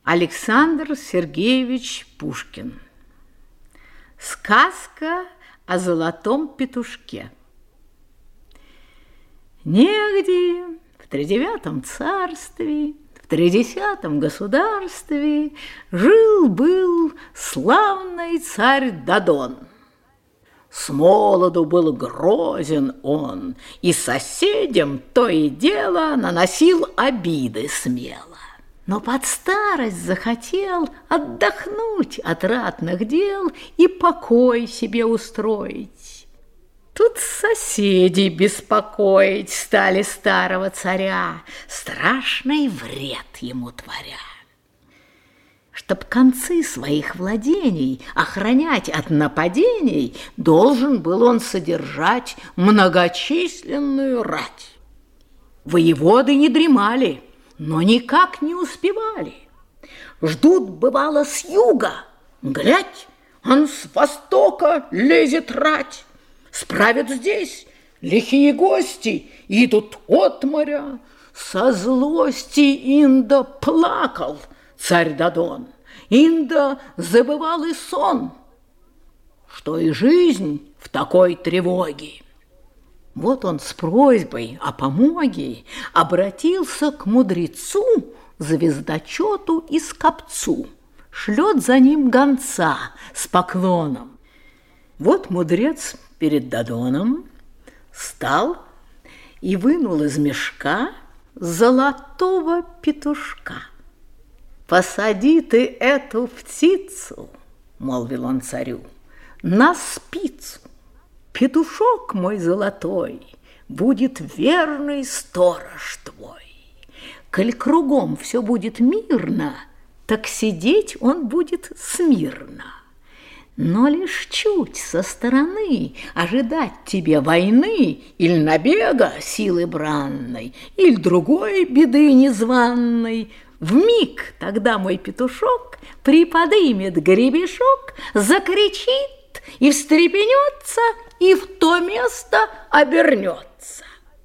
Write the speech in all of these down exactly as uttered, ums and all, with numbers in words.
Александр Сергеевич Пушкин. Сказка о золотом петушке. Негде в тридевятом царстве, в тридесятом государстве жил-был славный царь Дадон. С молоду был грозен он, и соседям то и дело наносил обиды смело. Но под старость захотел отдохнуть от ратных дел и покой себе устроить. Тут соседи беспокоить стали старого царя, страшный вред ему творя. Чтоб концы своих владений охранять от нападений, должен был он содержать многочисленную рать. Воеводы не дремали, но никак не успевали. Ждут, бывало, с юга. Глядь, он с востока лезет рать. Справят здесь лихие гости, идут от моря. Со злости инда плакал царь Дадон, инда забывал и сон, что и жизнь в такой тревоге. Вот он с просьбой о помоге обратился к мудрецу, звездочету и скопцу. Шлет за ним гонца с поклоном. Вот мудрец перед Дадоном стал и вынул из мешка золотого петушка. «Посади ты эту птицу, — молвил он царю, — на спицу. Петушок мой золотой будет верный сторож твой. Коль кругом все будет мирно, так сидеть он будет смирно. Но лишь чуть со стороны ожидать тебе войны или набега силы бранной, или другой беды незваной, вмиг тогда мой петушок приподымет гребешок, закричит и встрепенется, и в то место обернется.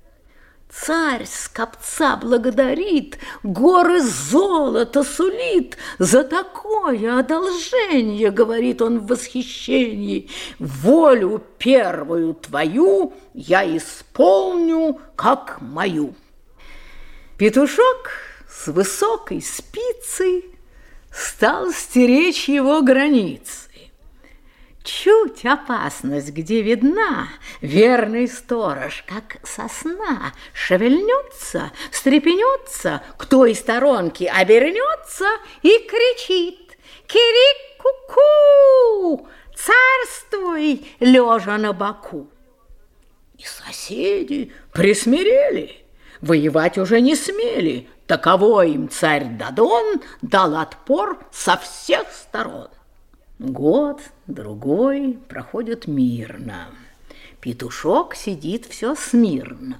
Царь скопца благодарит, горы золота сулит. За такое одолжение, говорит он в восхищении, волю первую твою я исполню как мою. Петушок с высокой спицей стал стеречь его границы. Чуть опасность, где видна, верный сторож, как со сна, шевельнется, встрепенется, к той сторонке обернется и кричит: «Кирик-ку-ку! Царствуй, лежа на боку!» И соседи присмирели, воевать уже не смели. Таковой им царь Дадон дал отпор со всех сторон. Год, другой проходит мирно. Петушок сидит все смирно.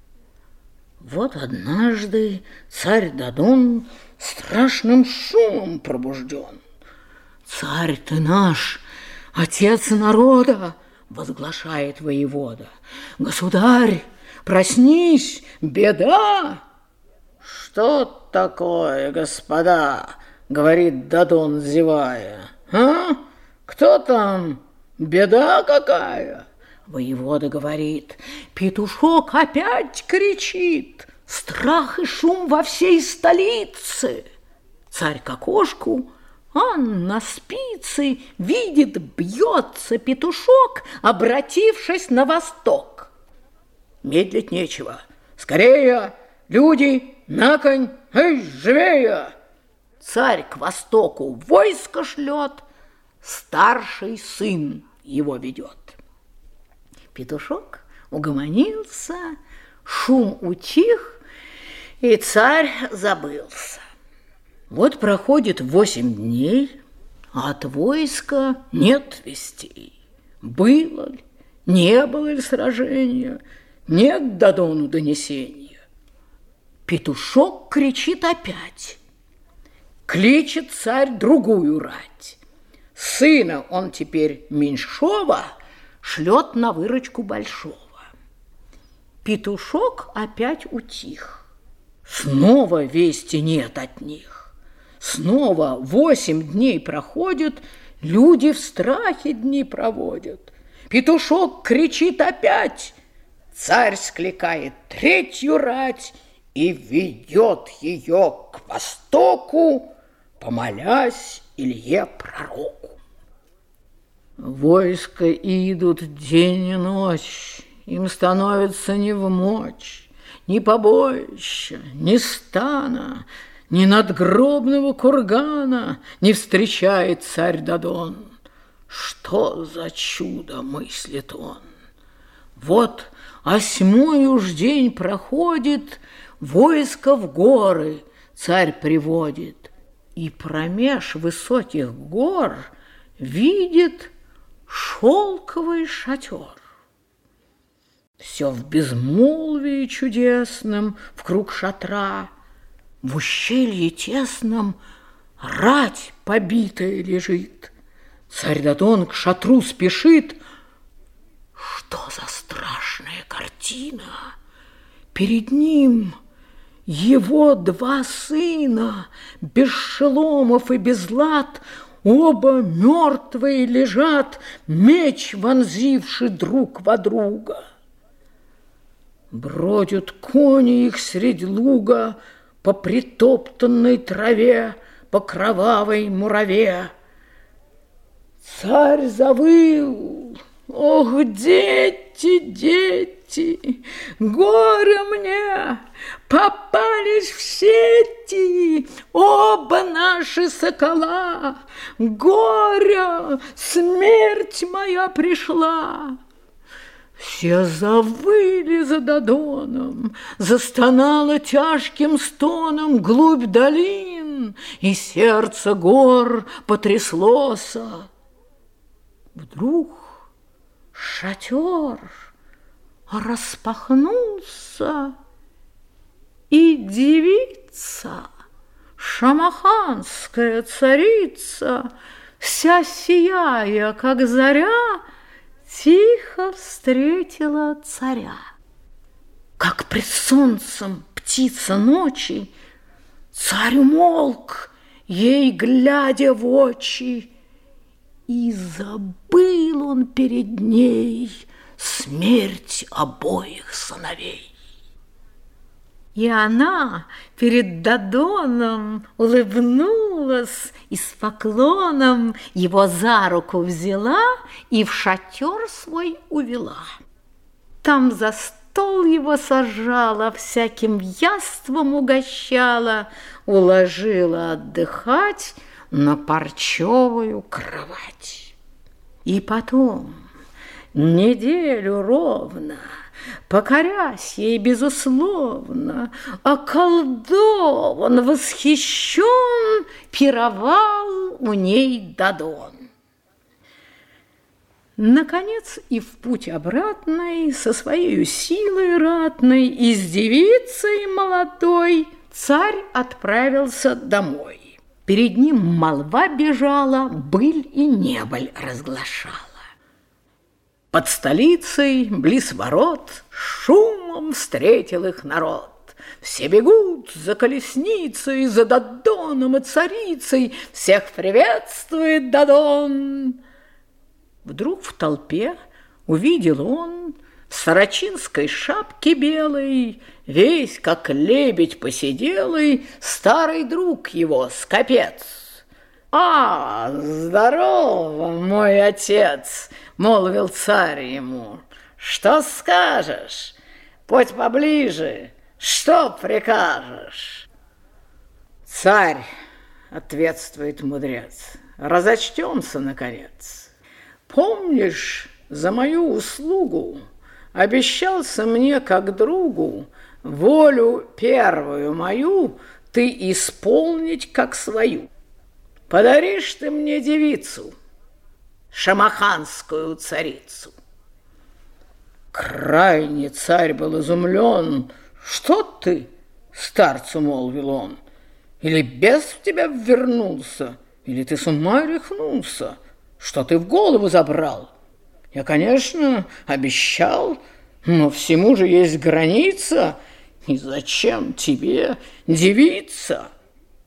Вот однажды царь Дадон страшным шумом пробужден. «Царь ты наш, отец народа!» — возглашает воевода. «Государь, проснись, беда!» «Что такое, господа?» — говорит Дадон, зевая. «А? Кто там? Беда какая?» Воевода говорит: «Петушок опять кричит, страх и шум во всей столице». Царь к окошку, а на спице видит, бьется петушок, обратившись на восток. Медлить нечего. Скорее, люди, на конь, эй, живее! Царь к востоку войско шлет, старший сын его ведет. Петушок угомонился, шум утих, и царь забылся. Вот проходит восемь дней, а от войска нет вестей. Было ли, не было ли сражения, нет Дадону донесения. Петушок кричит опять. Кличет царь другую рать. Сына он теперь меньшого шлет на выручку большого. Петушок опять утих. Снова вести нет от них. Снова восемь дней проходит, люди в страхе дни проводят. Петушок кричит опять, царь скликает третью рать и ведет ее к востоку, помолясь Илье Пророку. Войска идут день и ночь, им становится невмочь, ни побоища, ни стана, ни надгробного кургана не встречает царь Дадон. Что за чудо, мыслит он? Вот осьмой уж день проходит, войско в горы царь приводит, и промеж высоких гор видит шелковый шатер. Все в безмолвии чудесном вкруг шатра, в ущелье тесном рать побитая лежит. Царь Дадон к шатру спешит. Что за страшная картина? Перед ним его два сына, без шеломов и без лад, оба мертвые лежат, меч вонзивший друг во друга. Бродят кони их средь луга по притоптанной траве, по кровавой мураве. Царь завыл: ох, дети, дети, горе мне, попались в сети оба наши сокола, горе, смерть моя пришла. Все завыли за Дадоном, застонало тяжким стоном глубь долин, и сердце гор потряслося. Вдруг шатер распахнулся, и девица, шамаханская царица, вся сияя, как заря, тихо встретила царя. Как пред солнцем птица ночи, царь умолк, ей глядя в очи, и забыл он перед ней смерть обоих сыновей. И она перед Дадоном улыбнулась и с поклоном его за руку взяла и в шатер свой увела. Там за стол его сажала, всяким яством угощала, уложила отдыхать на парчевую кровать. И потом неделю ровно, покорясь ей безусловно, околдован, восхищен, пировал у ней Дадон. Наконец и в путь обратный со своей силой ратной и с девицей молодой царь отправился домой. Перед ним молва бежала, быль и небыль разглашала. Под столицей, близ ворот, шумом встретил их народ. Все бегут за колесницей, за Дадоном и царицей. Всех приветствует Дадон. Вдруг в толпе увидел он в сорочинской шапке белой, весь как лебедь посиделый, старый друг его, скопец. «А, здорово, мой отец!» — молвил царь ему. «Что скажешь? Подь поближе, что прикажешь?» «Царь, — ответствует мудрец, — разочтемся, наконец. Помнишь, за мою услугу обещался мне, как другу, волю первую мою ты исполнить, как свою. Подаришь ты мне девицу, шамаханскую царицу». Крайне царь был изумлен. «Что ты, старцу, — молвил он, — или бес в тебя ввернулся, или ты с ума рехнулся? Что ты в голову забрал? Я, конечно, обещал, но всему же есть граница, и зачем тебе девица?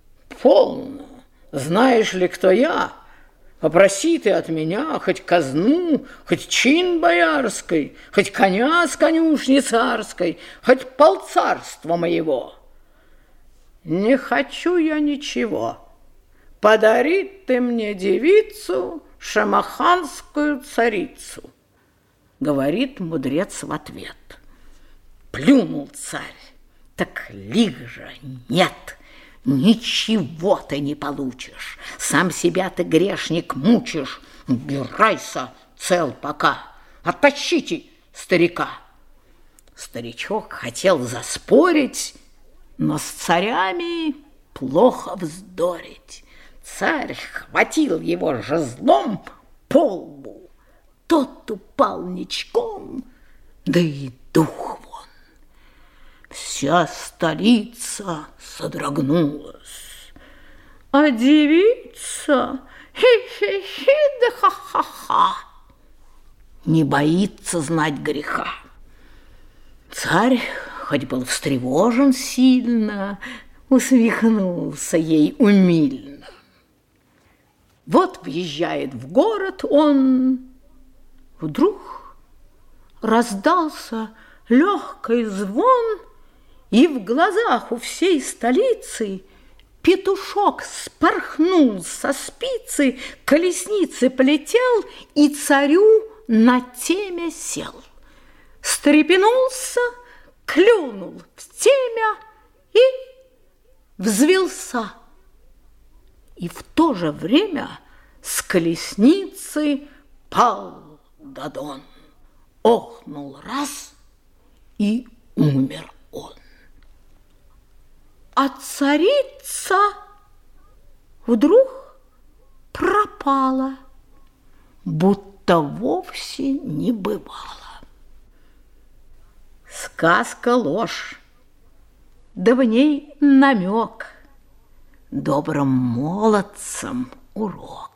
полно. Знаешь ли, кто я? Попроси ты от меня хоть казну, хоть чин боярской, хоть коня с конюшни царской, хоть полцарства моего. Не хочу я ничего. Подари ты мне девицу, шамаханскую царицу, говорит мудрец в ответ. Плюнул царь, так лих же нет. Ничего ты не получишь, сам себя ты, грешник, мучишь. Убирайся, цел пока, оттащите старика. Старичок хотел заспорить, но с царями плохо вздорить. Царь хватил его жезлом по лбу, тот упал ничком, да и дух вон. Вся столица содрогнулась, а девица хи-хи-хи да ха-ха-ха не боится знать греха. Царь, хоть был встревожен сильно, усмехнулся ей умильно. Вот въезжает в город он, вдруг раздался легкий звон, и в глазах у всей столицы петушок спорхнул со спицы, колесницы полетел и царю на темя сел. Встрепенулся, клюнул в темя и взвился. И в то же время с колесницы пал Дадон. Охнул раз, и умер он. А царица вдруг пропала, будто вовсе не бывало. Сказка ложь, да в ней намек, добрым молодцам урок.